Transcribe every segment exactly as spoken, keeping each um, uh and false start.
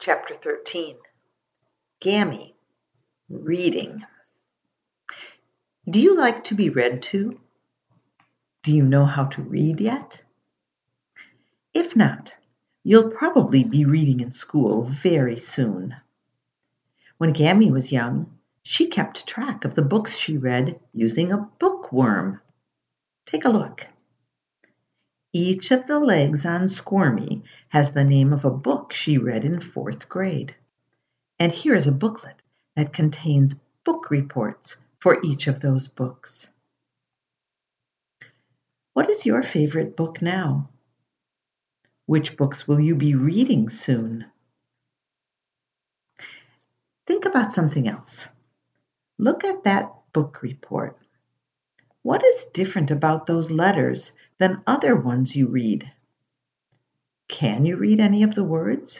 Chapter thirteen. Gammy, reading. Do you like to be read to? Do you know how to read yet? If not, you'll probably be reading in school very soon. When Gammy was young, she kept track of the books she read using a bookworm. Take a look. Each of the legs on Squirmy has the name of a book she read in fourth grade. And here is a booklet that contains book reports for each of those books. What is your favorite book now? Which books will you be reading soon? Think about something else. Look at that book report. What is different about those letters than other ones you read? Can you read any of the words?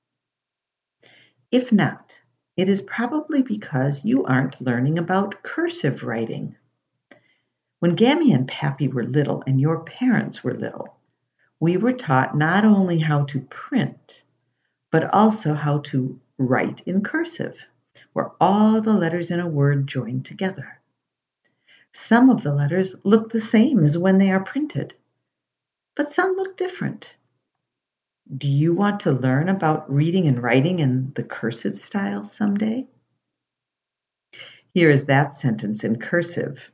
If not, it is probably because you aren't learning about cursive writing. When Gammy and Pappy were little and your parents were little, we were taught not only how to print, but also how to write in cursive, where all the letters in a word join together. Some of the letters look the same as when they are printed, but some look different. Do you want to learn about reading and writing in the cursive style someday? Here is that sentence in cursive.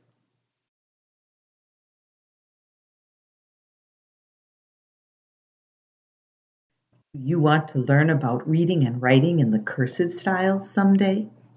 Do you want to learn about reading and writing in the cursive style someday?